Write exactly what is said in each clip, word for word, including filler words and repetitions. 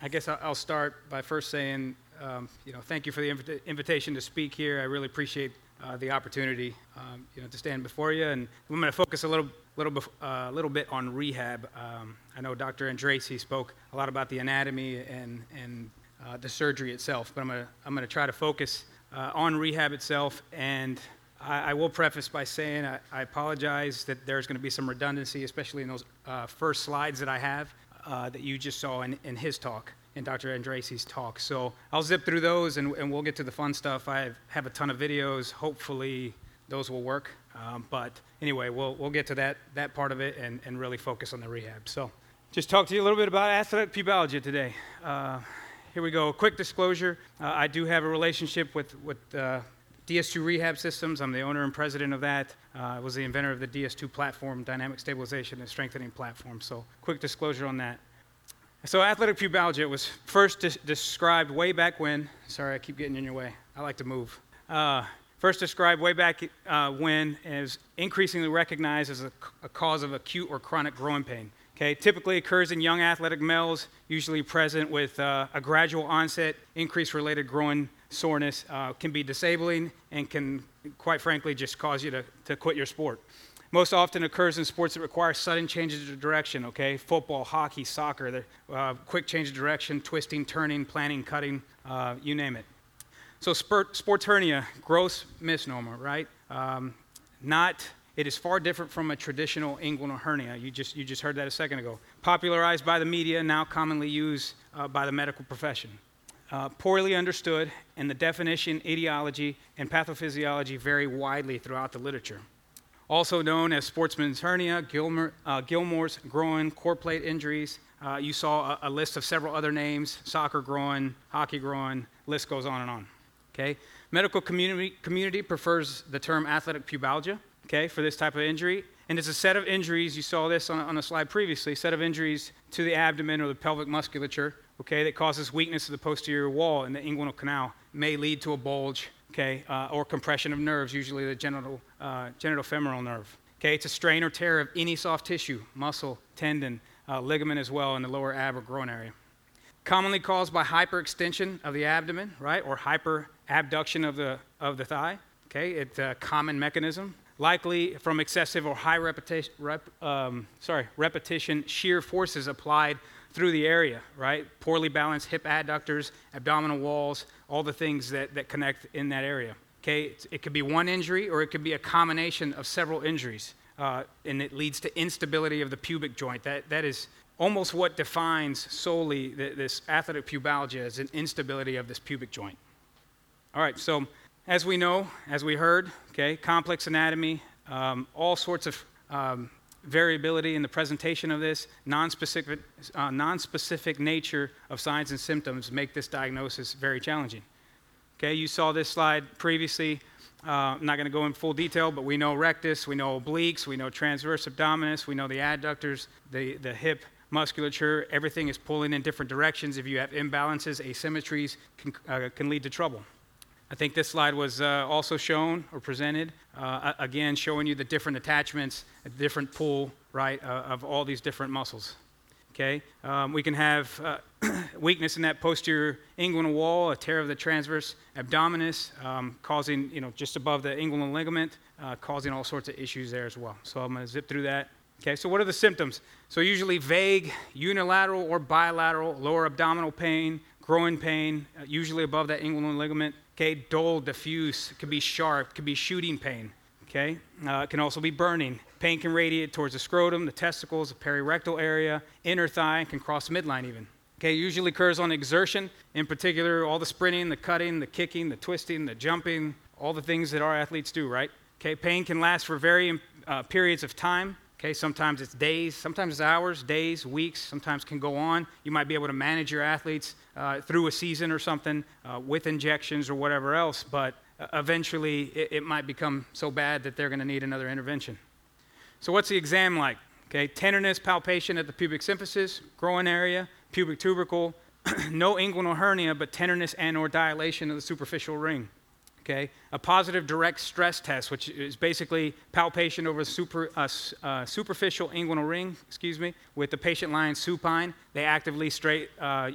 I guess I'll I'll start by first saying, um, you know, thank you for the invita- invitation to speak here. I really appreciate uh, the opportunity, um, you know, to stand before you. And I'm going to focus a little, little, bef- uh, little bit on rehab. Um, I know Doctor Andrasey spoke a lot about the anatomy and and uh, the surgery itself, but I'm going to I'm going to try to focus uh, on rehab itself. And I, I will preface by saying I, I apologize that there's going to be some redundancy, especially in those uh, first slides that I have. Uh, that you just saw in, in his talk, in Doctor Andrasey's talk. So I'll zip through those and, and we'll get to the fun stuff. I have, have a ton of videos. Hopefully those will work. Um, but anyway, we'll we'll get to that that part of it and, and really focus on the rehab. So just talk to you a little bit about athletic pubalgia today. Uh, here we go. A quick disclosure. Uh, I do have a relationship with, with uh, D S two Rehab Systems. I'm the owner and president of that. Uh, I was the inventor of the D S two platform, Dynamic Stabilization and Strengthening Platform. So quick disclosure on that. So athletic pubalgia was first des- described way back when. Sorry, I keep getting in your way. I like to move. Uh, first described way back uh, when as increasingly recognized as a, a cause of acute or chronic growing pain. Okay, typically occurs in young athletic males, usually present with uh, a gradual onset, increased related groin soreness, uh, can be disabling, and can, quite frankly, just cause you to, to quit your sport. Most often occurs in sports that require sudden changes of direction, okay? Football, hockey, soccer, the, uh, quick change of direction, twisting, turning, planning, cutting, uh, you name it. So sport, sports hernia, gross misnomer, right? Um, not... It is far different from a traditional inguinal hernia. You just, you just heard that a second ago. Popularized by the media, now commonly used uh, by the medical profession. Uh, poorly understood, and the definition, etiology, and pathophysiology vary widely throughout the literature. Also known as sportsman's hernia, Gilmore, uh, Gilmore's groin, core plate injuries. Uh, you saw a, a list of several other names, soccer groin, hockey groin, list goes on and on. Okay? Medical community, community prefers the term athletic pubalgia. Okay, for this type of injury. And it's a set of injuries, you saw this on, on a slide previously, a set of injuries to the abdomen or the pelvic musculature, okay, that causes weakness of the posterior wall in the inguinal canal, may lead to a bulge, okay, uh, or compression of nerves, usually the genital, uh, genitofemoral nerve. Okay, it's a strain or tear of any soft tissue, muscle, tendon, uh, ligament as well in the lower ab or groin area. Commonly caused by hyperextension of the abdomen, right, or hyperabduction of the, of the thigh, okay, it's a common mechanism. Likely from excessive or high repetition, rep, um, sorry, repetition shear forces applied through the area, right? Poorly balanced hip adductors, abdominal walls, all the things that, that connect in that area. Okay, it's, it could be one injury or it could be a combination of several injuries, uh, and it leads to instability of the pubic joint. That that is almost what defines solely the, this athletic pubalgia as an instability of this pubic joint. All right, so. As we know, as we heard, okay, complex anatomy, um, all sorts of um, variability in the presentation of this, non-specific, uh, non-specific nature of signs and symptoms make this diagnosis very challenging. Okay, you saw this slide previously. Uh, I'm not going to go in full detail, but we know rectus, we know obliques, we know transverse abdominis, we know the adductors, the, the hip musculature. Everything is pulling in different directions. If you have imbalances, asymmetries can, uh, can lead to trouble. I think this slide was uh, also shown or presented, uh, again, showing you the different attachments, a different pull, right, uh, of all these different muscles. Okay, um, we can have uh, weakness in that posterior inguinal wall, a tear of the transverse abdominis, um, causing, you know, just above the inguinal ligament, uh, causing all sorts of issues there as well. So I'm going to zip through that. Okay, so what are the symptoms? So usually vague, unilateral or bilateral, lower abdominal pain, groin pain, uh, usually above that inguinal ligament. Okay, dull, diffuse, it could be sharp, it could be shooting pain, okay? Uh, it can also be burning. Pain can radiate towards the scrotum, the testicles, the perirectal area, inner thigh, and can cross midline even. Okay, it usually occurs on exertion, in particular all the sprinting, the cutting, the kicking, the twisting, the jumping, all the things that our athletes do, right? Okay, pain can last for varying uh, periods of time. Okay, sometimes it's days, sometimes it's hours, days, weeks, sometimes can go on. You might be able to manage your athletes uh, through a season or something uh, with injections or whatever else, but uh, eventually it, it might become so bad that they're going to need another intervention. So what's the exam like? Okay, tenderness, palpation at the pubic symphysis, groin area, pubic tubercle, no inguinal hernia, but tenderness and or dilation of the superficial ring. Okay, a positive direct stress test, which is basically palpation over super, uh, uh, superficial inguinal ring, excuse me, with the patient lying supine. They actively straight, uh,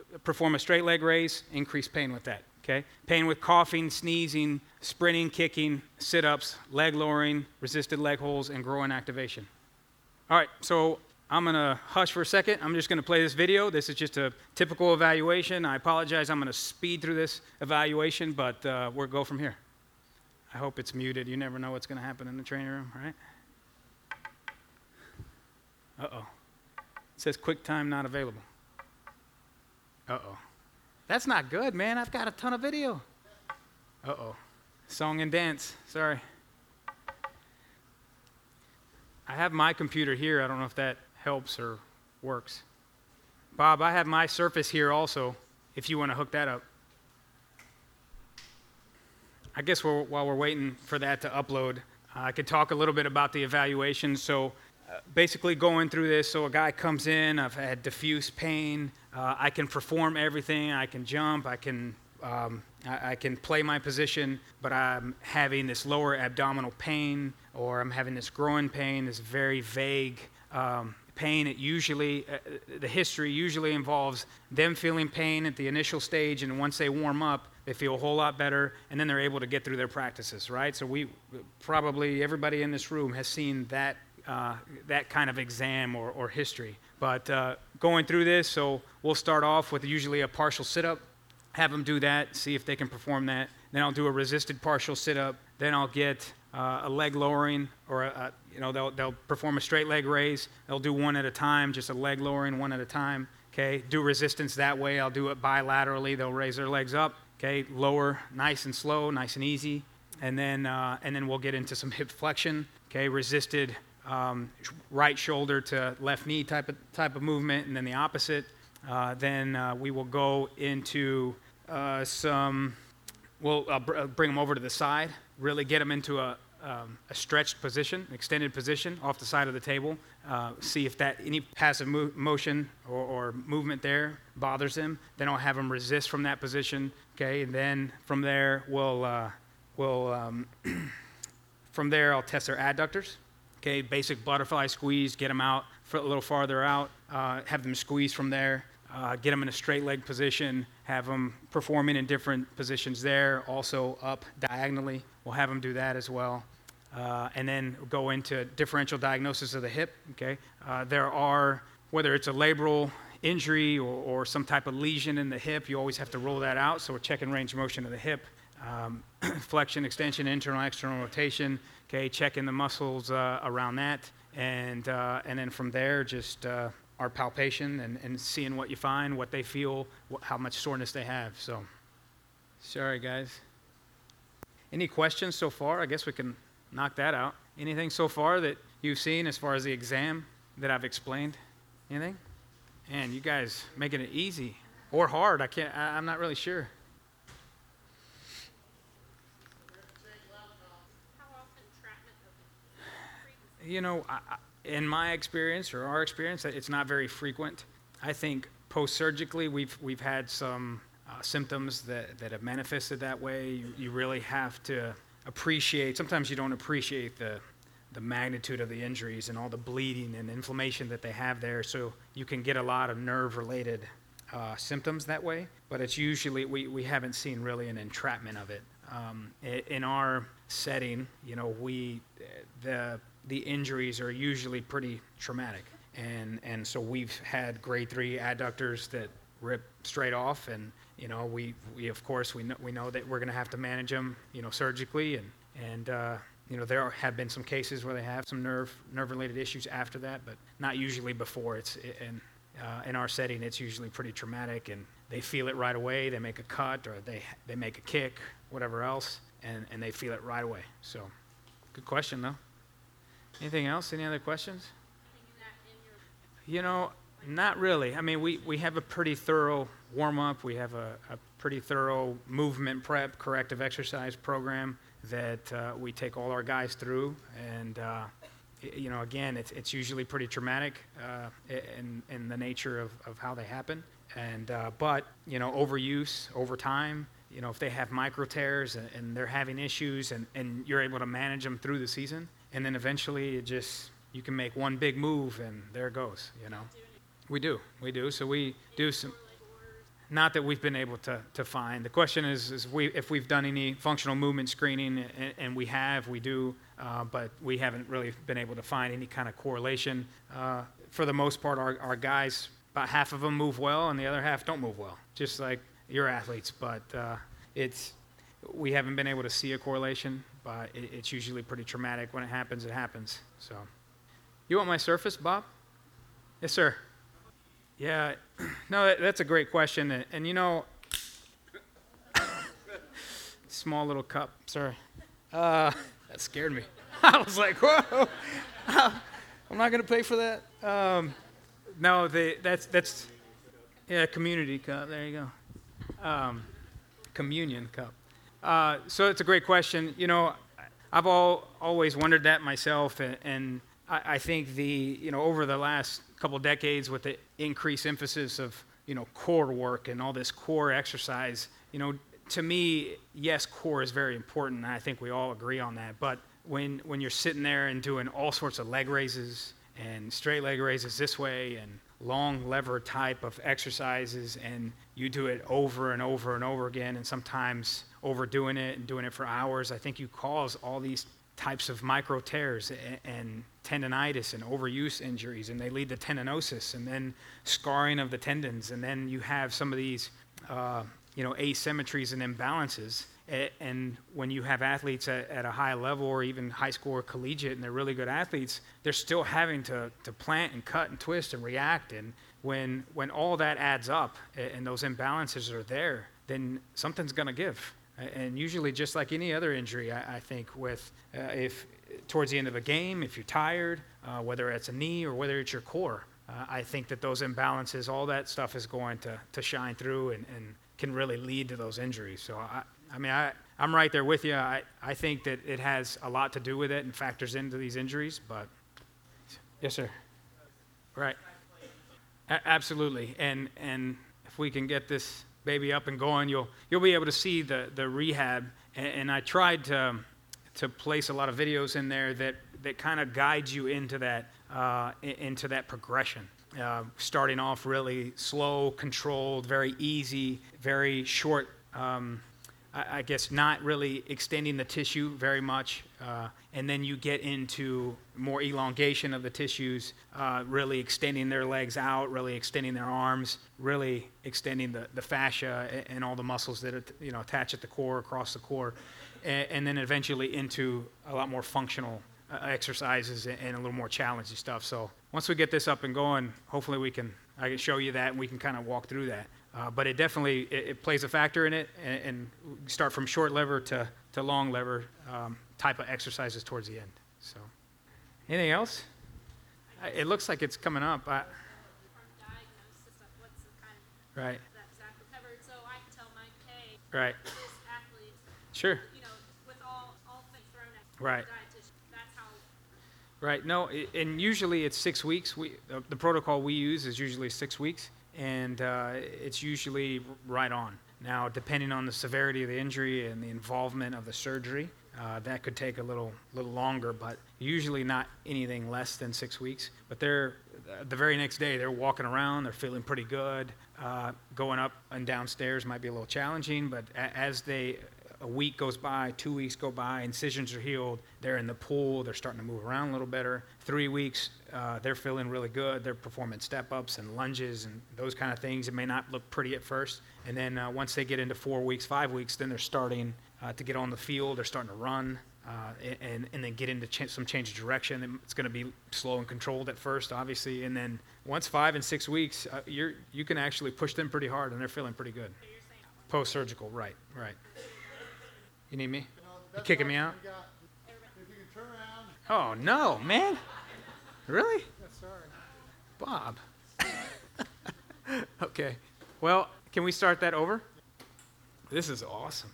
perform a straight leg raise, increase pain with that, okay? Pain with coughing, sneezing, sprinting, kicking, sit-ups, leg lowering, resisted leg holds, and groin activation. All right, so I'm gonna hush for a second. I'm just gonna play this video. This is just a typical evaluation. I apologize, I'm gonna speed through this evaluation, but uh, we'll go from here. I hope it's muted. You never know what's gonna happen in the training room, right? Uh-oh. It says QuickTime not available. Uh-oh. That's not good, man. I've got a ton of video. Uh-oh. Song and dance. Sorry. I have my computer here. I don't know if that helps or works. Bob, I have my Surface here also, if you want to hook that up. I guess we're, while we're waiting for that to upload, uh, I could talk a little bit about the evaluation. So uh, basically going through this, so a guy comes in, I've had diffuse pain, uh, I can perform everything, I can jump, I can, um, I, I can play my position, but I'm having this lower abdominal pain, or I'm having this groin pain, this very vague um, pain. It usually, uh, the history usually involves them feeling pain at the initial stage, and once they warm up, they feel a whole lot better, and then they're able to get through their practices, right? So we, probably everybody in this room has seen that, uh, that kind of exam or, or history. But uh, going through this, so we'll start off with usually a partial sit-up, have them do that, see if they can perform that. Then I'll do a resisted partial sit-up. Then I'll get uh, a leg lowering, or a, a, you know, they'll, they'll perform a straight leg raise. They'll do one at a time, just a leg lowering one at a time. Okay, do resistance that way. I'll do it bilaterally. They'll raise their legs up. Okay, lower, nice and slow, nice and easy, and then uh, and then we'll get into some hip flexion. Okay, resisted um, right shoulder to left knee type of type of movement, and then the opposite. Uh, then uh, we will go into uh, some. We'll uh, br- bring them over to the side. Really get them into a um, a stretched position, extended position off the side of the table. Uh, see if that any passive mo- motion or, or movement there bothers them. Then I'll have them resist from that position. Okay, and then from there we'll uh, we'll um, from there I'll test their adductors. Okay, basic butterfly squeeze, get them out for a little farther out. Uh, have them squeeze from there. Uh, get them in a straight leg position. Have them performing in different positions there. Also up diagonally. We'll have them do that as well. Uh, and then go into differential diagnosis of the hip. Okay, uh, there are, whether it's a labral injury or, or some type of lesion in the hip, you always have to rule that out. So we're checking range of motion of the hip, um, flexion, extension, internal, external rotation. Okay, checking the muscles uh, around that, and uh, and then from there just uh, our palpation and, and seeing what you find, what they feel, wh- how much soreness they have. So, sorry guys. Any questions so far? I guess we can knock that out. Anything so far that you've seen as far as the exam that I've explained? Anything? Man, you guys making it easy or hard? I can't. I, I'm not really sure. You know, I, I, in my experience or our experience, it's not very frequent. I think post-surgically, we've we've had some uh, symptoms that, that have manifested that way. You, you really have to appreciate. Sometimes you don't appreciate the the magnitude of the injuries and all the bleeding and inflammation that they have there. So you can get a lot of nerve-related uh, symptoms that way. But it's usually we we haven't seen really an entrapment of it. Um, in our setting, you know, we the the injuries are usually pretty traumatic, and and so we've had grade three adductors that rip straight off, and you know we we of course we know we know that we're going to have to manage them, you know, surgically, and and uh, you know there are, have been some cases where they have some nerve nerve related issues after that, but not usually before. It's and uh, in our setting it's usually pretty traumatic, and they feel it right away. They make a cut or they they make a kick, whatever else, and and they feel it right away. So, good question though. Anything else? Any other questions? You know, not really. I mean, we, we have a pretty thorough warm-up. We have a, a pretty thorough movement prep, corrective exercise program that uh, we take all our guys through. And, uh, you know, again, it's, it's usually pretty traumatic uh, in, in the nature of, of how they happen. And uh, but, you know, overuse over time, you know, if they have micro tears and, and they're having issues and, and you're able to manage them through the season, and then eventually it just, you can make one big move and there it goes, you know. We do, we do. So we do some, not that we've been able to, to find. The question is, is we, if we've done any functional movement screening, and, and we have, we do, uh, but we haven't really been able to find any kind of correlation. Uh, for the most part, our, our guys, about half of them move well, and the other half don't move well, just like your athletes. But uh, it's we haven't been able to see a correlation, but it, it's usually pretty traumatic. When it happens, it happens. So, you want my surface, Bob? Yes, sir. Yeah, no, that, that's a great question. And, and you know, small little cup, sorry. Uh, that scared me. I was like, whoa, I'm not going to pay for that. Um, no, the, that's, that's, yeah, community cup, there you go. Um, communion cup. Uh, so it's a great question. You know, I've all, always wondered that myself, and, and I, I think the, you know, over the last couple decades with the increased emphasis of, you know, core work and all this core exercise, you know, to me, yes, core is very important, and I think we all agree on that. But when when you're sitting there and doing all sorts of leg raises and straight leg raises this way and long lever type of exercises, and you do it over and over and over again, and sometimes overdoing it and doing it for hours, I think you cause all these types of micro tears and, and tendonitis and overuse injuries, and they lead to tendinosis and then scarring of the tendons, and then you have some of these uh, you know, asymmetries and imbalances. And when you have athletes at, at a high level, or even high school or collegiate, and they're really good athletes, they're still having to, to plant and cut and twist and react. And when when all that adds up and those imbalances are there, then something's going to give. And usually, just like any other injury, I, I think, with uh, if towards the end of a game, if you're tired, uh, whether it's a knee or whether it's your core, uh, I think that those imbalances, all that stuff is going to, to shine through and, and can really lead to those injuries. So, I, I mean, I, I'm right there with you. I, I think that it has a lot to do with it and factors into these injuries. But yes, sir. Right. A- absolutely. And and if we can get this baby up and going, you'll you'll be able to see the the rehab. And, and I tried to to place a lot of videos in there that that kind of guides you into that uh, into that progression. Uh, starting off really slow, controlled, very easy, very short. Um, I, I guess not really extending the tissue very much, uh, and then you get into more elongation of the tissues, uh, really extending their legs out, really extending their arms, really extending the, the fascia and, and all the muscles that are, you know, attach at the core, across the core, and, and then eventually into a lot more functional uh, exercises and, and a little more challenging stuff. So once we get this up and going, hopefully we can I can show you that and we can kind of walk through that. Uh, but it definitely it, it plays a factor in it, and, and start from short lever to, to long lever um, type of exercises towards the end. So, anything else? I, it looks like it's coming up. I, right. So I can tell Mike, hey, right. this athlete, sure. you know, with all all things thrown at Right. dietitian, that's how. Right. No, it, and usually it's six weeks. We uh, the protocol we use is usually six weeks. And uh, it's usually right on. Now, depending on the severity of the injury and the involvement of the surgery, uh, that could take a little little longer, but usually not anything less than six weeks. But they're the very next day, they're walking around, they're feeling pretty good. Uh, going up and downstairs might be a little challenging, but a- as they a week goes by, two weeks go by, incisions are healed, they're in the pool, they're starting to move around a little better. Three weeks, uh, they're feeling really good, they're performing step-ups and lunges and those kind of things. It may not look pretty at first, and then uh, once they get into four weeks, five weeks, then they're starting uh, to get on the field, they're starting to run, uh, and, and then get into ch- some change of direction. It's going to be slow and controlled at first, obviously, and then once five and six weeks, uh, you're, you can actually push them pretty hard, and they're feeling pretty good. Post-surgical, right, right. You need me? You kicking me out? If you can turn around. Oh, no, man. Really? Yes, sorry. Bob. Okay. Well, can we start that over? This is awesome.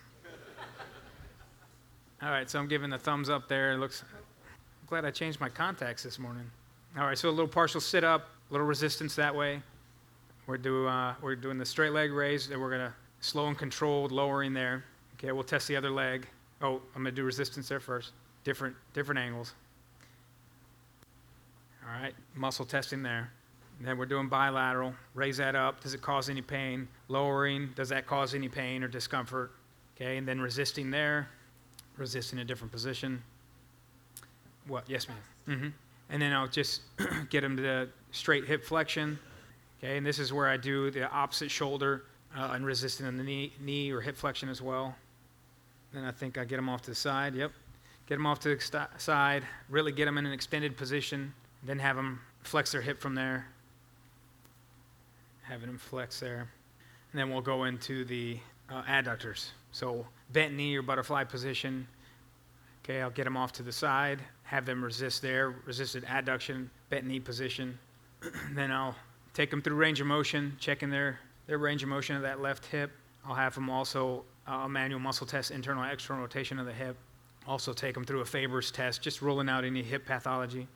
All right, so I'm giving the thumbs up there. It looks, I'm glad I changed my contacts this morning. All right, so a little partial sit-up, a little resistance that way. We're, do, uh, we're doing the straight leg raise, and we're going to slow and controlled, lowering there. Okay, we'll test the other leg. Oh, I'm going to do resistance there first. Different, different angles. All right, muscle testing there. And then we're doing bilateral. Raise that up. Does it cause any pain? Lowering. Does that cause any pain or discomfort? Okay, and then resisting there. Resisting a different position. What? Yes, ma'am. Mm-hmm. And then I'll just get them to the straight hip flexion. Okay, and this is where I do the opposite shoulder uh, and resisting in the knee, knee or hip flexion as well. Then I think I get them off to the side. Yep. Get them off to the st- side. Really get them in an extended position. Then have them flex their hip from there. Having them flex there. And then we'll go into the uh, adductors. So bent knee or butterfly position. Okay, I'll get them off to the side. Have them resist there. Resisted adduction, bent knee position. Then I'll take them through range of motion, checking their, their range of motion of that left hip. I'll have them also uh, a manual muscle test, internal and external rotation of the hip. Also take them through a Faber's test, just ruling out any hip pathology.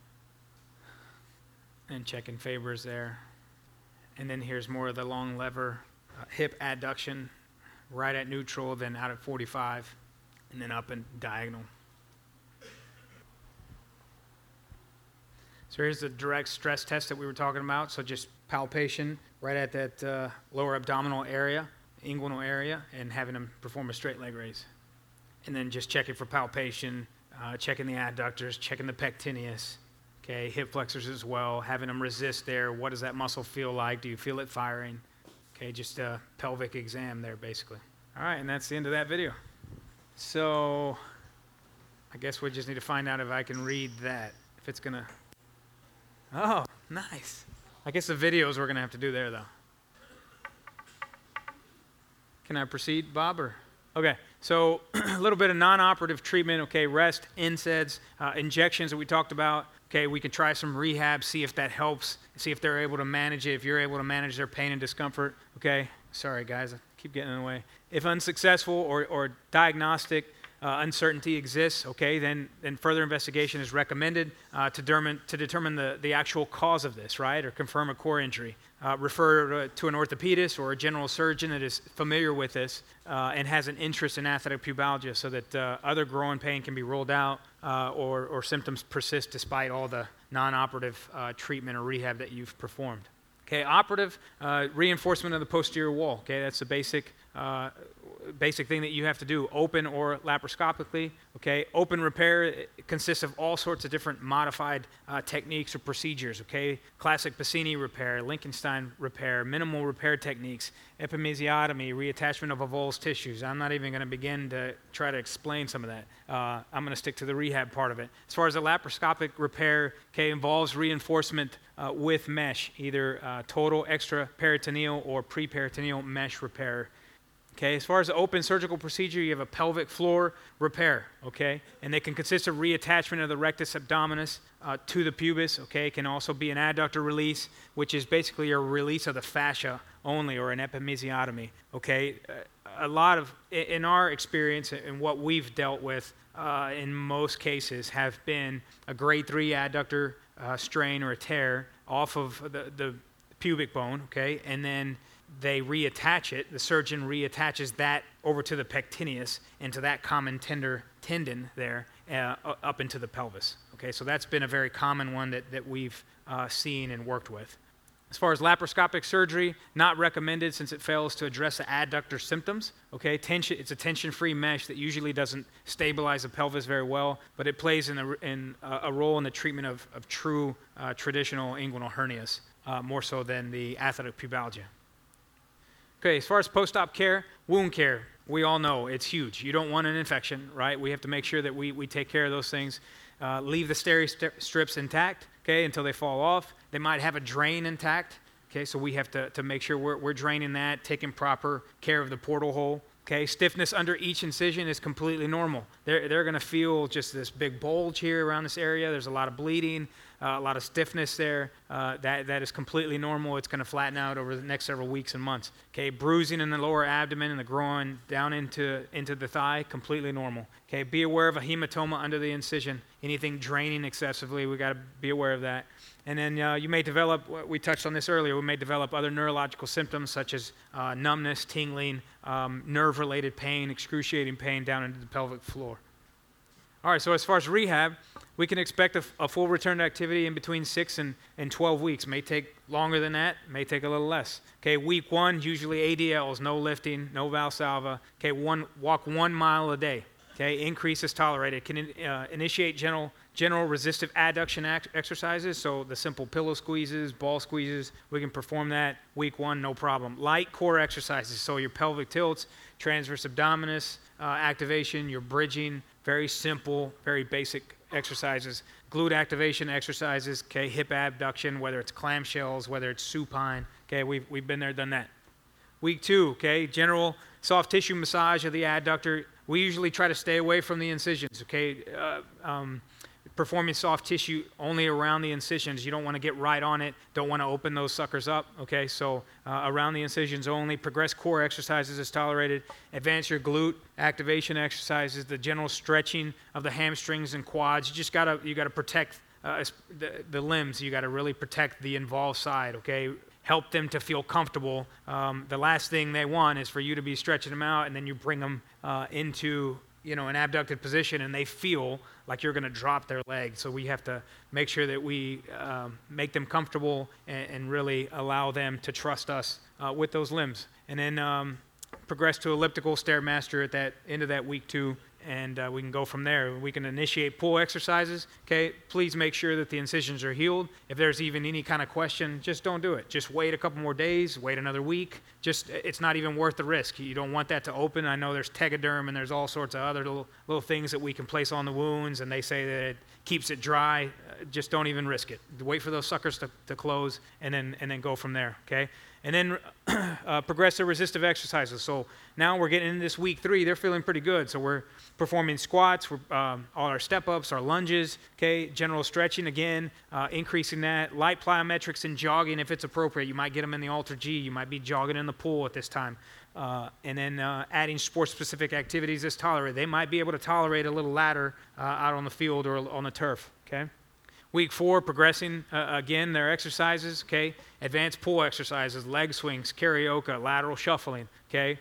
And checking Faber's there. And then here's more of the long lever uh, hip adduction, right at neutral, then out at forty-five, and then up and diagonal. So here's the direct stress test that we were talking about. So just palpation right at that uh, lower abdominal area, inguinal area, and having them perform a straight leg raise. And then just checking for palpation, uh, checking the adductors, checking the pectineus, okay, hip flexors as well, having them resist there. What does that muscle feel like? Do you feel it firing? Okay, just a pelvic exam there, basically. All right, and that's the end of that video. So I guess we just need to find out if I can read that, if it's going to... Oh, nice. I guess the videos we're going to have to do there, though. Can I proceed, Bob? Or? Okay, so a little bit of non-operative treatment. Okay, rest, N SAIDs, uh, injections that we talked about. Okay, we can try some rehab, see if that helps, see if they're able to manage it, if you're able to manage their pain and discomfort. Okay, sorry, guys, I keep getting in the way. If unsuccessful or, or diagnostic Uh, uncertainty exists, okay, then, then further investigation is recommended uh, to, determine, to determine the, the actual cause of this, right, or confirm a core injury. Uh, refer to, to an orthopedist or a general surgeon that is familiar with this uh, and has an interest in athletic pubalgia so that uh, other growing pain can be ruled out uh, or, or symptoms persist despite all the non-operative uh, treatment or rehab that you've performed. Okay, operative uh, reinforcement of the posterior wall. Okay, that's the basic uh, basic thing that you have to do, open or laparoscopically. Okay, open repair consists of all sorts of different modified uh, techniques or procedures. Okay, classic Bassini repair, Lincolnstein repair, minimal repair techniques, epimesiotomy, reattachment of avulsed tissues. I'm not even going to begin to try to explain some of that. Uh, I'm going to stick to the rehab part of it. As far as the laparoscopic repair, okay, involves reinforcement uh, with mesh, either uh, total extraperitoneal or preperitoneal mesh repair. Okay, as far as the open surgical procedure, you have a pelvic floor repair, okay? And they can consist of reattachment of the rectus abdominis uh, to the pubis, okay? It can also be an adductor release, which is basically a release of the fascia only, or an epimesiotomy, okay? A lot of, in our experience and what we've dealt with uh, in most cases have been a grade three adductor uh, strain or a tear off of the, the pubic bone, okay? And then they reattach it, the surgeon reattaches that over to the pectineus and to that common tender tendon there uh, up into the pelvis. Okay, so that's been a very common one that, that we've uh, seen and worked with. As far as laparoscopic surgery, not recommended since it fails to address the adductor symptoms. Okay, tension, it's a tension-free mesh that usually doesn't stabilize the pelvis very well, but it plays in, the, in uh, a role in the treatment of, of true uh, traditional inguinal hernias, uh, more so than the athletic pubalgia. Okay, as far as post-op care, wound care, we all know it's huge. You don't want an infection, right? We have to make sure that we, we take care of those things. Uh, leave the steri strips intact, okay, until they fall off. They might have a drain intact, okay, so we have to, to make sure we're, we're draining that, taking proper care of the portal hole. Okay, stiffness under each incision is completely normal. They're, they're going to feel just this big bulge here around this area. There's a lot of bleeding, uh, a lot of stiffness there. Uh, that, that is completely normal. It's going to flatten out over the next several weeks and months. Okay, bruising in the lower abdomen and the groin down into, into the thigh, completely normal. Okay, be aware of a hematoma under the incision. Anything draining excessively, we got to be aware of that. And then uh, you may develop, we touched on this earlier, we may develop other neurological symptoms such as uh, numbness, tingling, um, nerve-related pain, excruciating pain down into the pelvic floor. All right, so as far as rehab, we can expect a, a full return to activity in between six and, and twelve weeks. May take longer than that, may take a little less. Okay, week one, usually A D Ls, no lifting, no Valsalva. Okay, one, walk one mile a day. Okay, increase is tolerated. Can uh, initiate general general resistive adduction act exercises, so the simple pillow squeezes, ball squeezes, we can perform that week one, no problem. Light core exercises, so your pelvic tilts, transverse abdominis uh, activation, your bridging, very simple, very basic exercises. Glute activation exercises, okay, hip abduction, whether it's clamshells, whether it's supine, okay, we've, we've been there, done that. Week two, okay, general soft tissue massage of the adductor. We usually try to stay away from the incisions, okay? Uh, um, performing soft tissue only around the incisions. You don't want to get right on it. Don't want to open those suckers up, okay? So uh, around the incisions only. Progress core exercises is tolerated. Advance your glute activation exercises, the general stretching of the hamstrings and quads. You just gotta, you gotta protect uh, the, the limbs. You gotta really protect the involved side, okay? Help them to feel comfortable. Um, the last thing they want is for you to be stretching them out and then you bring them uh, into, you know, an abducted position and they feel like you're going to drop their leg. So we have to make sure that we um, make them comfortable and, and really allow them to trust us uh, with those limbs. And then um, progress to elliptical stairmaster at that end of that week two, and uh, we can go from there. We can initiate pull exercises. Okay, please make sure that the incisions are healed. If there's even any kind of question, just don't do it. Just wait a couple more days, wait another week. Just, it's not even worth the risk. You don't want that to open. I know there's Tegaderm and there's all sorts of other little, little things that we can place on the wounds, and they say that it keeps it dry. Uh, just don't even risk it. Wait for those suckers to, to close, and then and then go from there. Okay. And then uh, progressive resistive exercises. So now we're getting into this week three. They're feeling pretty good. So we're performing squats, we're, um, all our step-ups, our lunges, okay, general stretching again, uh, increasing that. Light plyometrics and jogging if it's appropriate. You might get them in the Alter G. You might be jogging in the pool at this time. Uh, and then uh, adding sport-specific activities is tolerated. They might be able to tolerate a little ladder uh, out on the field or on the turf, okay? Week four, progressing, uh, again, their exercises, okay? Advanced pull exercises, leg swings, karaoke, lateral shuffling, okay?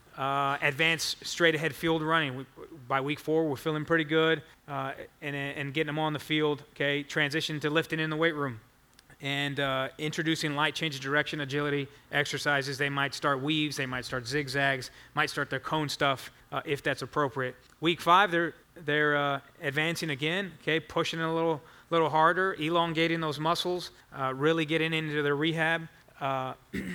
Uh, advanced straight ahead field running. We, by week four, we're feeling pretty good uh, and, and getting them on the field, okay? Transition to lifting in the weight room. And uh, introducing light change of direction agility exercises. They might start weaves, they might start zigzags, might start their cone stuff uh, if that's appropriate. Week five, they're, they're uh, advancing again, okay? Pushing it a little little harder, elongating those muscles, uh, really getting into their rehab, uh,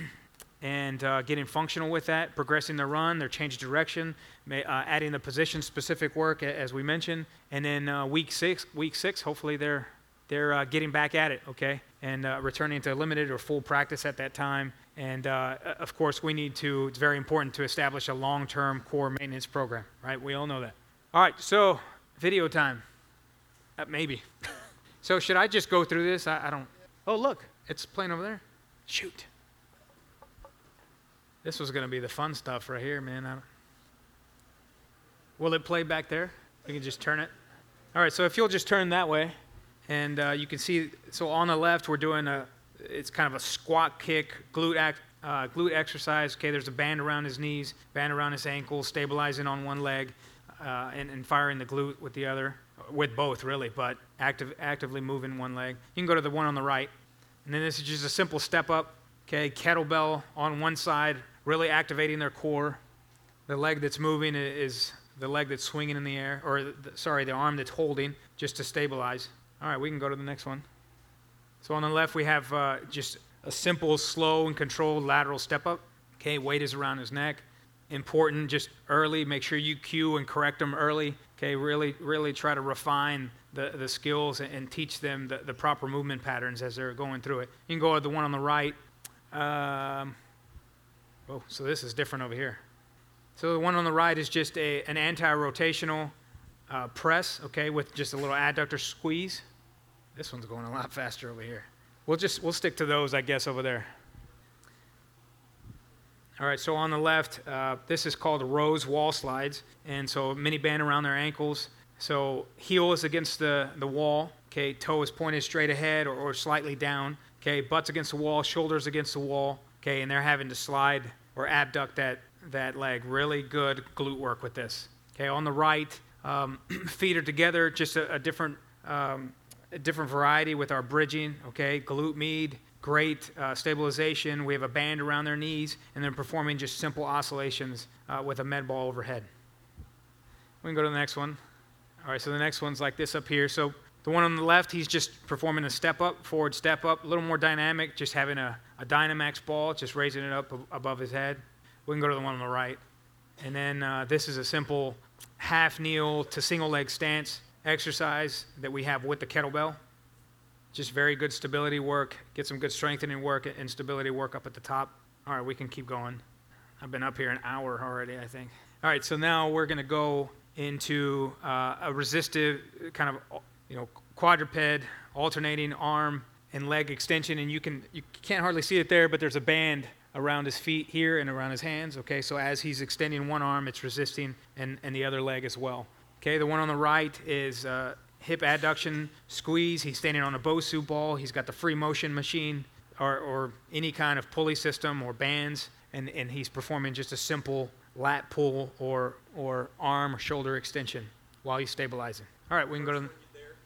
and uh, getting functional with that, progressing their run, their change of direction, may, uh, adding the position-specific work, as we mentioned, and then uh, week six, week six, hopefully they're they're uh, getting back at it, okay, and uh, returning to limited or full practice at that time. And uh, of course, we need to. It's very important to establish a long-term core maintenance program, right? We all know that. All right, so video time, uh, maybe. So should I just go through this? I, I don't. Oh, look, it's playing over there. Shoot. This was going to be the fun stuff right here, man. I don't... Will it play back there? We can just turn it. All right, so if you'll just turn that way, and uh, you can see, so on the left, we're doing a, it's kind of a squat kick, glute, act, uh, glute exercise. Okay, there's a band around his knees, band around his ankles, stabilizing on one leg, uh, and, and firing the glute with the other. With both, really, but active, actively moving one leg. You can go to the one on the right. And then this is just a simple step up, okay? Kettlebell on one side, really activating their core. The leg that's moving is the leg that's swinging in the air, or, the, sorry, the arm that's holding, just to stabilize. All right, we can go to the next one. So on the left, we have uh, just a simple, slow, and controlled lateral step up. Okay, weight is around his neck. Important, just early, make sure you cue and correct them early. Okay, really, really try to refine the, the skills and, and teach them the, the proper movement patterns as they're going through it. You can go to the one on the right. Um, oh, so this is different over here. So the one on the right is just a, an anti-rotational uh, press, okay, with just a little adductor squeeze. This one's going a lot faster over here. We'll just, we'll stick to those, I guess, over there. All right, so on the left, uh, this is called Rose wall slides, and so mini band around their ankles. So heel is against the, the wall, okay, toe is pointed straight ahead or, or slightly down, okay, butt's against the wall, shoulders against the wall, okay, and they're having to slide or abduct that, that leg. Really good glute work with this. Okay, on the right, Um, feet are together, just a, a different um, a different variety with our bridging, okay? Glute med, great uh, stabilization. We have a band around their knees, and then performing just simple oscillations uh, with a med ball overhead. We can go to the next one. All right, so the next one's like this up here. So the one on the left, he's just performing a step up, forward step up, a little more dynamic, just having a, a Dynamax ball, just raising it up ab- above his head. We can go to the one on the right. And then uh, this is a simple half kneel to single leg stance exercise that we have with the kettlebell. Just very good stability work, get some good strengthening work and stability work up at the top. All right, we can keep going. I've been up here an hour already, I think. All right, so now we're going to go into uh, a resistive kind of, you know, quadruped, alternating arm and leg extension. And you can you can't hardly see it there, but there's a band around his feet here and around his hands. Okay, so as he's extending one arm, it's resisting, and, and the other leg as well. Okay, the one on the right is uh, hip adduction squeeze. He's standing on a Bosu ball. He's got the free motion machine or, or any kind of pulley system or bands, and, and he's performing just a simple lat pull or or arm or shoulder extension while he's stabilizing. All right, we can go to the,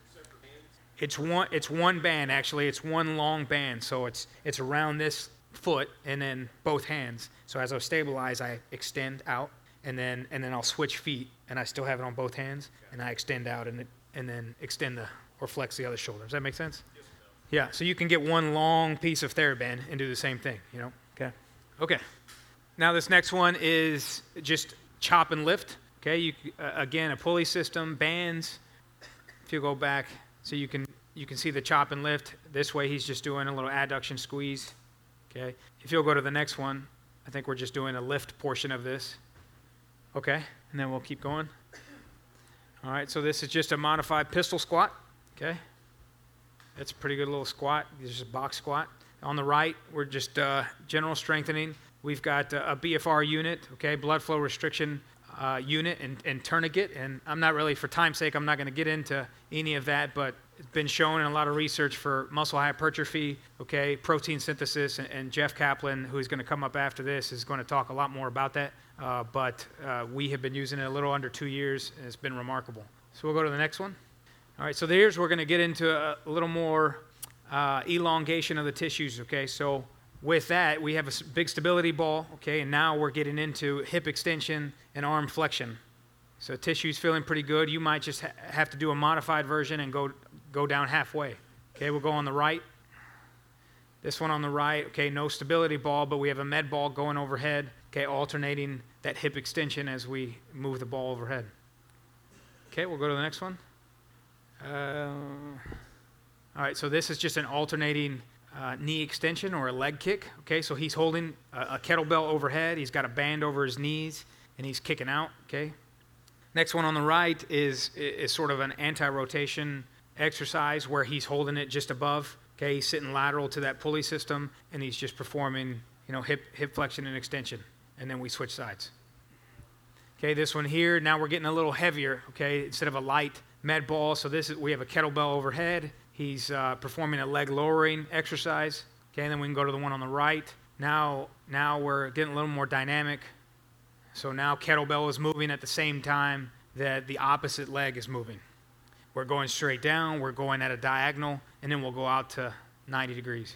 it's one it's one band actually. It's one long band, so it's it's around this foot and then both hands. So as I stabilize, I extend out, and then and then I'll switch feet, and I still have it on both hands, and I extend out and and then extend the or flex the other shoulder. Does that make sense? Yes, yeah. So you can get one long piece of TheraBand and do the same thing. You know. Okay. Okay. Now this next one is just chop and lift. Okay. You uh, again a pulley system, bands. If you go back, so you can you can see the chop and lift. This way he's just doing a little adduction squeeze. Okay. If you'll go to the next one, I think we're just doing a lift portion of this. Okay. And then we'll keep going. All right. So this is just a modified pistol squat. Okay. It's a pretty good little squat. This is a box squat. On the right, we're just uh, general strengthening. We've got uh, a B F R unit, okay, blood flow restriction uh, unit and, and tourniquet. And I'm not really, for time's sake, I'm not going to get into any of that, but it's been shown in a lot of research for muscle hypertrophy, okay, protein synthesis, and, and Jeff Kaplan, who's going to come up after this, is going to talk a lot more about that. Uh, but uh, we have been using it a little under two years, and it's been remarkable. So we'll go to the next one. All right, so there's, we're going to get into a, a little more uh, elongation of the tissues, okay? So with that, we have a s- big stability ball, okay, and now we're getting into hip extension and arm flexion. So tissue's feeling pretty good. You might just ha- have to do a modified version and go go down halfway. Okay, we'll go on the right. This one on the right, okay, no stability ball, but we have a med ball going overhead, okay, alternating that hip extension as we move the ball overhead. Okay, we'll go to the next one. Uh, all right, so this is just an alternating uh, knee extension or a leg kick. Okay, so he's holding a, a kettlebell overhead. He's got a band over his knees, and he's kicking out. Okay. Next one on the right is is sort of an anti-rotation exercise where he's holding it just above. Okay, he's sitting lateral to that pulley system, and he's just performing, you know, hip hip flexion and extension, and then we switch sides. Okay, this one here, now we're getting a little heavier. Okay, instead of a light med ball, so this is we have a kettlebell overhead. He's uh, performing a leg lowering exercise. Okay, and then we can go to the one on the right. Now, now we're getting a little more dynamic. So now kettlebell is moving at the same time that the opposite leg is moving. We're going straight down, we're going at a diagonal, and then we'll go out to ninety degrees.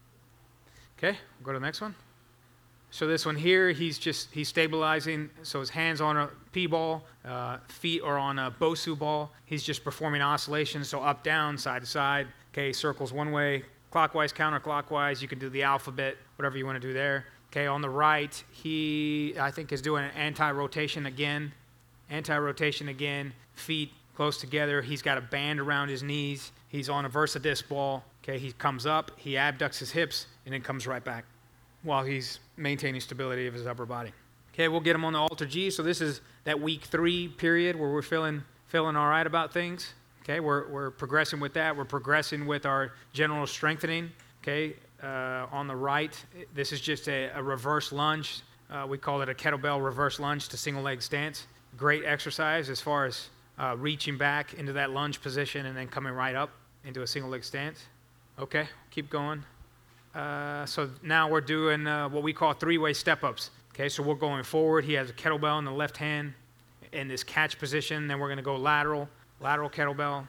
Okay, we'll go to the next one. So this one here, he's just, he's stabilizing, so his hands on a P-ball, uh, feet are on a Bosu ball. He's just performing oscillations, so up, down, side to side. Okay, circles one way, clockwise, counterclockwise. You can do the alphabet, whatever you want to do there. Okay, on the right, he, I think, is doing an anti-rotation again. Anti-rotation again, feet close together. He's got a band around his knees. He's on a Versadisc ball. Okay, he comes up, he abducts his hips, and then comes right back while he's maintaining stability of his upper body. Okay, we'll get him on the Alter G. So this is that week three period where we're feeling feeling all right about things. Okay, we're we're progressing with that. We're progressing with our general strengthening. Okay, uh, on the right, this is just a, a reverse lunge. Uh, we call it a kettlebell reverse lunge to single leg stance. Great exercise as far as uh, reaching back into that lunge position and then coming right up into a single leg stance. Okay, keep going. Uh, so now we're doing uh, what we call three-way step-ups. Okay, so we're going forward. He has a kettlebell in the left hand, in this catch position. Then we're going to go lateral, lateral kettlebell.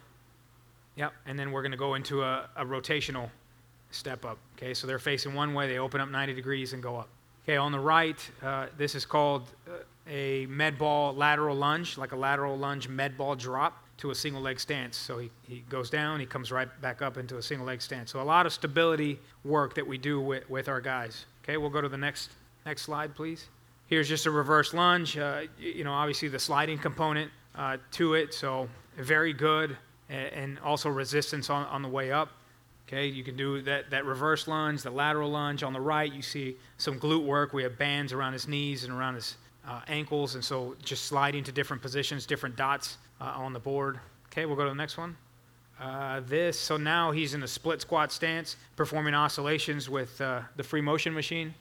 Yep, and then we're going to go into a, a rotational step up. Okay, so they're facing one way, they open up ninety degrees and go up. Okay, on the right, uh, this is called uh, a med ball lateral lunge, like a lateral lunge med ball drop to a single leg stance. So he, he goes down, he comes right back up into a single leg stance. So a lot of stability work that we do with, with our guys. Okay, we'll go to the next next slide, please. Here's just a reverse lunge. Uh, you know, obviously the sliding component uh, to it, so very good, and, and also resistance on, on the way up. Okay, you can do that, that reverse lunge, the lateral lunge. On the right, you see some glute work. We have bands around his knees and around his uh, ankles, and so just sliding to different positions, different dots uh, on the board. Okay, we'll go to the next one. Uh, this, so now he's in a split squat stance, performing oscillations with uh, the free motion machine.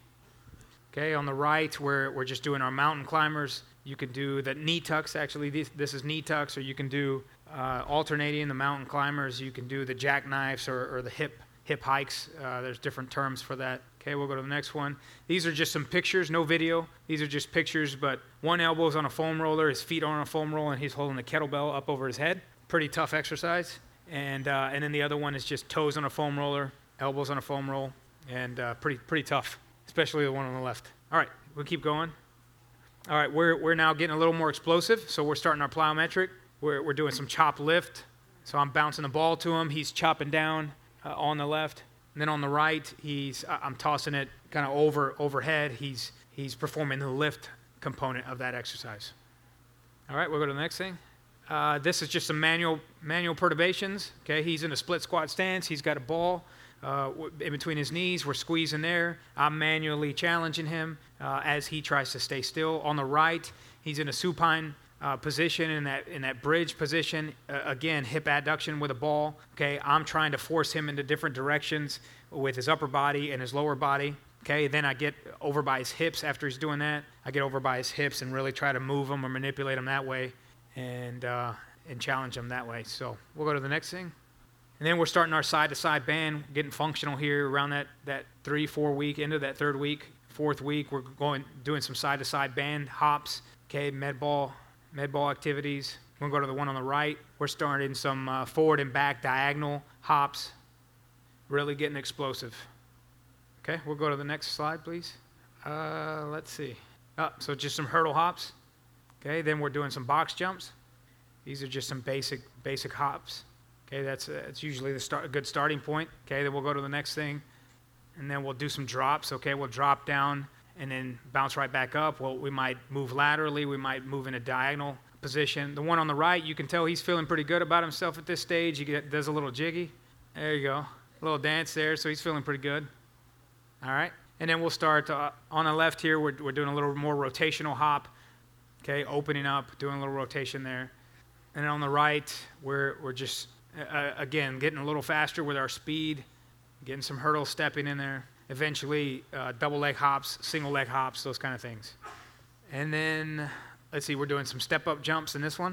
Okay, on the right, we're, we're just doing our mountain climbers. You can do the knee tucks, actually, this, this is knee tucks, or you can do uh, alternating the mountain climbers. You can do the jackknives or, or the hip hip hikes. Uh, there's different terms for that. Okay, we'll go to the next one. These are just some pictures, no video. These are just pictures, but one elbow's on a foam roller, his feet are on a foam roller, and he's holding the kettlebell up over his head. Pretty tough exercise. And uh, and then the other one is just toes on a foam roller, elbows on a foam roll, and uh, pretty pretty tough, especially the one on the left. All right, we'll keep going. All right, we're we're now getting a little more explosive, so we're starting our plyometric. We're we're doing some chop lift. So I'm bouncing the ball to him. He's chopping down uh, on the left, and then on the right, he's I'm tossing it kind of over overhead. He's he's performing the lift component of that exercise. All right, we'll go to the next thing. Uh, this is just some manual manual perturbations. Okay, he's in a split squat stance. He's got a ball uh, in between his knees. We're squeezing there. I'm manually challenging him uh, as he tries to stay still. On the right, he's in a supine uh, position, in that in that bridge position. Uh, again, hip adduction with a ball. Okay, I'm trying to force him into different directions with his upper body and his lower body. Okay, then I get over by his hips after he's doing that. I get over by his hips and really try to move him or manipulate him that way. And uh, and challenge them that way. So we'll go to the next thing. And then we're starting our side-to-side band, getting functional here around that, that three, four week, into that third week, fourth week. We're going doing some side-to-side band hops, okay, med ball, med ball activities. We'll go to the one on the right. We're starting some uh, forward and back diagonal hops, really getting explosive. Okay, we'll go to the next slide, please. Uh, let's see. Oh, so just some hurdle hops. Okay, then we're doing some box jumps. These are just some basic basic hops. Okay, that's uh, that's usually the start, a good starting point. Okay, then we'll go to the next thing, and then we'll do some drops. Okay, we'll drop down and then bounce right back up. Well, we might move laterally. We might move in a diagonal position. The one on the right, you can tell he's feeling pretty good about himself at this stage. He get, does a little jiggy. There you go, a little dance there. So he's feeling pretty good. All right, and then we'll start uh, on the left here. We're we're doing a little more rotational hop. Okay, opening up, doing a little rotation there. And then on the right, we're, we're just, uh, again, getting a little faster with our speed, getting some hurdle stepping in there. Eventually, uh, double leg hops, single leg hops, those kind of things. And then, let's see, we're doing some step-up jumps in this one.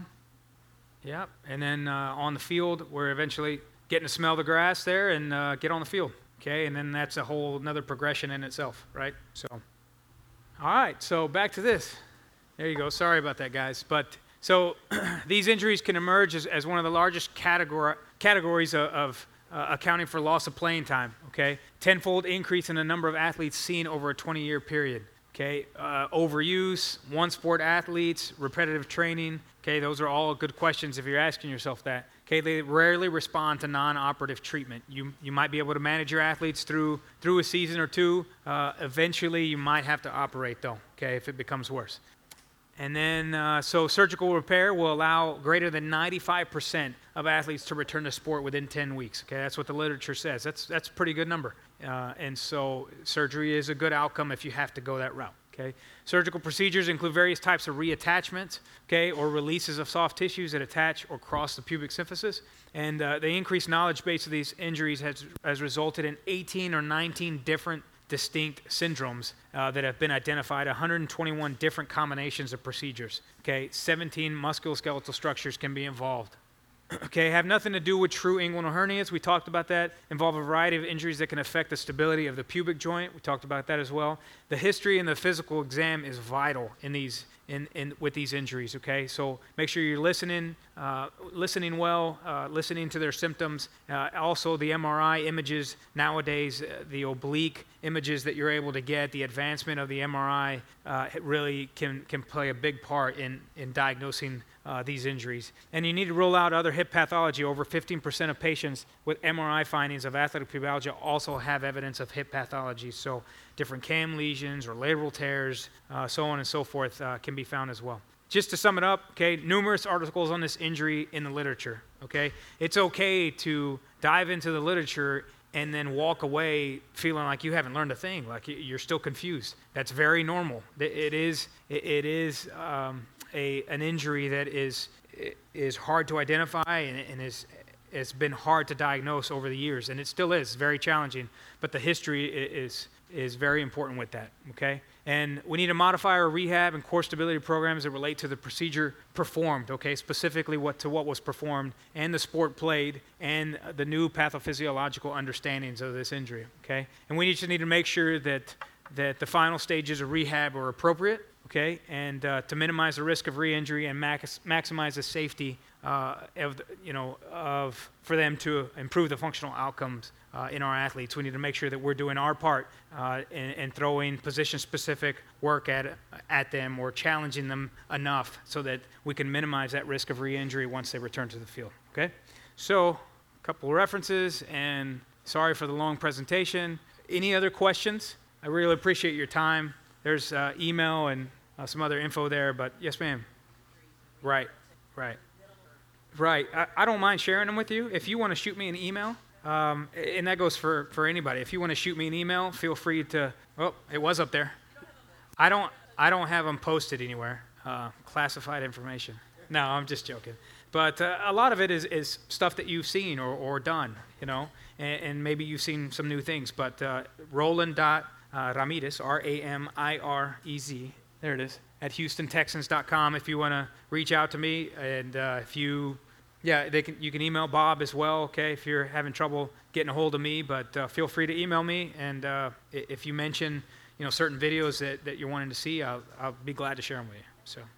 Yep. And then uh, on the field, we're eventually getting to smell the grass there and uh, get on the field. Okay, and then that's a whole another progression in itself, right? So, all right, so back to this. There you go. Sorry about that, guys. But so these injuries can emerge as, as one of the largest categor- categories of, of uh, accounting for loss of playing time. Okay, tenfold increase in the number of athletes seen over a twenty-year period. Okay, uh, overuse, one-sport athletes, repetitive training. Okay, those are all good questions if you're asking yourself that. Okay, they rarely respond to non-operative treatment. You you might be able to manage your athletes through through a season or two. Uh, eventually, you might have to operate though. Okay, if it becomes worse. And then, uh, so surgical repair will allow greater than ninety-five percent of athletes to return to sport within ten weeks. Okay, that's what the literature says. That's that's a pretty good number. Uh, and so surgery is a good outcome if you have to go that route. Okay, surgical procedures include various types of reattachments, okay, or releases of soft tissues that attach or cross the pubic symphysis. And uh, the increased knowledge base of these injuries has has resulted in eighteen or nineteen different distinct syndromes uh, that have been identified, one hundred twenty-one different combinations of procedures. Okay, seventeen musculoskeletal structures can be involved. Okay, have nothing to do with true inguinal hernias. We talked about that. Involve a variety of injuries that can affect the stability of the pubic joint. We talked about that as well. The history and the physical exam is vital in these in, in with these injuries. Okay, so make sure you're listening, uh, listening well, uh, listening to their symptoms. Uh, also, the M R I images nowadays, uh, the oblique images that you're able to get, the advancement of the M R I uh, it really can can play a big part in in diagnosing Uh, these injuries. And you need to rule out other hip pathology. Over fifteen percent of patients with M R I findings of athletic pubalgia also have evidence of hip pathology. So different cam lesions or lateral tears, uh, so on and so forth, uh, can be found as well. Just to sum it up, okay, numerous articles on this injury in the literature, okay? It's okay to dive into the literature and then walk away feeling like you haven't learned a thing, like you're still confused. That's very normal. It is, it is um, a, an injury that is, is hard to identify and, and is, it's been hard to diagnose over the years, and it still is very challenging, but the history is, is very important with that, okay? And we need to modify our rehab and core stability programs that relate to the procedure performed, okay? Specifically what to what was performed and the sport played and the new pathophysiological understandings of this injury, okay? And we just need to make sure that, that the final stages of rehab are appropriate, okay? And uh, to minimize the risk of re-injury and max, maximize the safety uh, of, the, you know, of, for them to improve the functional outcomes Uh, in our athletes. We need to make sure that we're doing our part uh, and, and throwing position-specific work at, at them or challenging them enough so that we can minimize that risk of re-injury once they return to the field, okay? So, a couple of references, and sorry for the long presentation. Any other questions? I really appreciate your time. There's uh, email and uh, some other info there, but yes, ma'am. Right, right. Right, I, I don't mind sharing them with you. If you want to shoot me an email, Um, and that goes for, for anybody. If you want to shoot me an email, feel free to, oh, it was up there. I don't, I don't have them posted anywhere, uh, classified information. No, I'm just joking. But uh, a lot of it is, is stuff that you've seen or, or done, you know, and, and maybe you've seen some new things. But uh, Roland dot Ramirez, R A M I R E Z, there it is, at Houston Texans dot com if you want to reach out to me. And uh, if you Yeah, they can, you can email Bob as well, okay, if you're having trouble getting a hold of me. But uh, feel free to email me, and uh, if you mention, you know, certain videos that, that you're wanting to see, I'll, I'll be glad to share them with you. So.